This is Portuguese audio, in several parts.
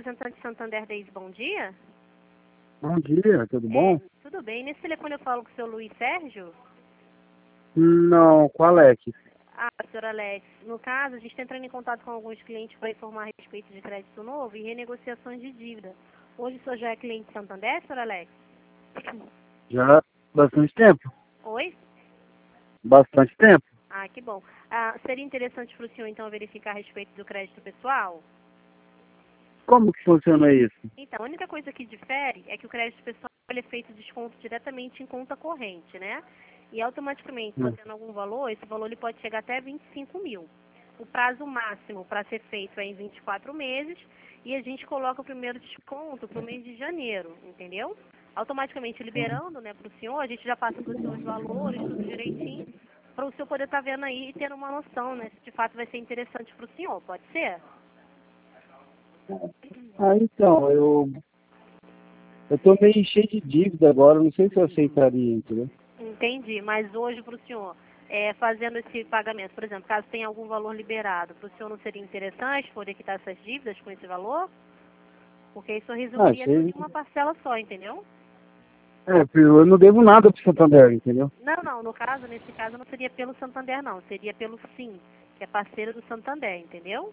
representante Santander Days, bom dia. Bom dia, tudo bom? Tudo bem. Nesse telefone eu falo com o seu Luiz Sérgio? Não, com Alex. Ah, senhor Alex. No caso, a gente está entrando em contato com alguns clientes para informar a respeito de crédito novo e renegociações de dívida. Hoje o senhor já é cliente Santander, senhor Alex? Já há bastante tempo. Oi? Bastante tempo. Ah, que bom. Seria interessante para o senhor, então, verificar a respeito do crédito pessoal? Como que funciona isso? Então, a única coisa que difere é que o crédito pessoal ele é feito desconto diretamente em conta corrente, né? E automaticamente, se tendo algum valor, esse valor ele pode chegar até 25 mil. O prazo máximo para ser feito é em 24 meses e a gente coloca o primeiro desconto para o mês de janeiro, entendeu? Automaticamente liberando, né, para o senhor, a gente já passa para o senhor os valores, tudo direitinho, para o senhor poder estar vendo aí e tendo uma noção, né, se de fato vai ser interessante para o senhor, pode ser? Então, eu tô meio cheio de dívida agora, não sei se eu aceitaria, entendeu? Entendi, mas hoje para o senhor, fazendo esse pagamento, por exemplo, caso tenha algum valor liberado, para o senhor não seria interessante poder quitar essas dívidas com esse valor? Porque isso resumiria tudo Sei. em uma parcela só, entendeu? Eu não devo nada pro Santander, entendeu? Não, no caso, nesse caso não seria pelo Santander não, seria pelo Sim, que é parceiro do Santander, entendeu?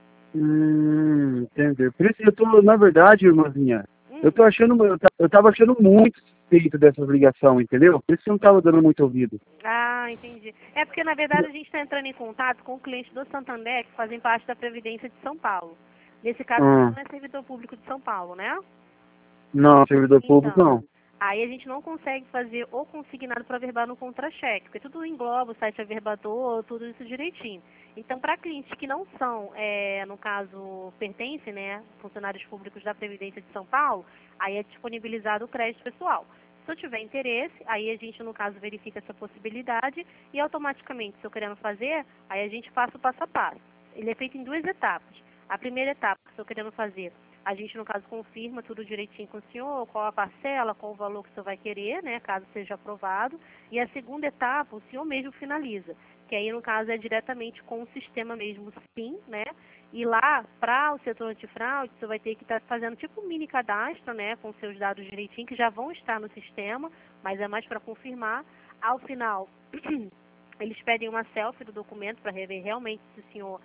Entendeu? Por isso eu tô, na verdade, irmãzinha, eu tava achando muito suspeito dessa obrigação, entendeu? Por isso que eu não tava dando muito ouvido. Ah, entendi. É porque, na verdade, a gente está entrando em contato com clientes do Santander que fazem parte da Previdência de São Paulo. Nesse caso, você não é servidor público de São Paulo, né? Não, servidor público Então, não. aí a gente não consegue fazer o consignado para averbar no contra-cheque, porque tudo engloba o site averbador, tudo isso direitinho. Então, para clientes que não são, no caso, pertencem, né, funcionários públicos da Previdência de São Paulo, aí é disponibilizado o crédito pessoal. Se eu tiver interesse, aí a gente, no caso, verifica essa possibilidade e automaticamente, se eu querendo fazer, aí a gente passa o passo a passo. Ele é feito em duas etapas. A primeira etapa, se eu querendo fazer, a gente, no caso, confirma tudo direitinho com o senhor, qual a parcela, qual o valor que o senhor vai querer, né, caso seja aprovado. E a segunda etapa, o senhor mesmo finaliza, que aí, no caso, é diretamente com o sistema mesmo, sim, né? E lá, para o setor antifraude, você vai ter que estar fazendo tipo um mini cadastro, né, com seus dados direitinho, que já vão estar no sistema, mas é mais para confirmar. Ao final, eles pedem uma selfie do documento para rever realmente se o senhor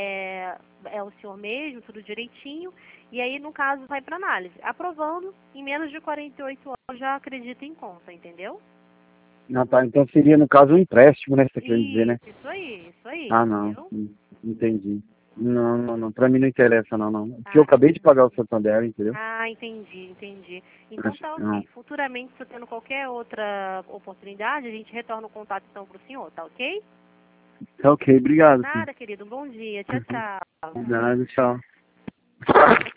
é o senhor mesmo, tudo direitinho. E aí, no caso, vai para análise. Aprovando, em menos de 48 horas já acredita em conta, entendeu? Ah, tá. Então seria, no caso, um empréstimo, né? Você quer dizer, né? Isso aí, Ah, não. entendeu? Entendi. Não. Pra mim não interessa, não. Porque eu acabei de Entendi. pagar o Santander, entendeu? Entendi. Então tá Não. ok. Futuramente, se eu tendo qualquer outra oportunidade, a gente retorna o contato então pro senhor, tá ok? Tá ok, obrigado, sim. Nada, querido. Bom dia. Tchau, tchau. Nada, tchau.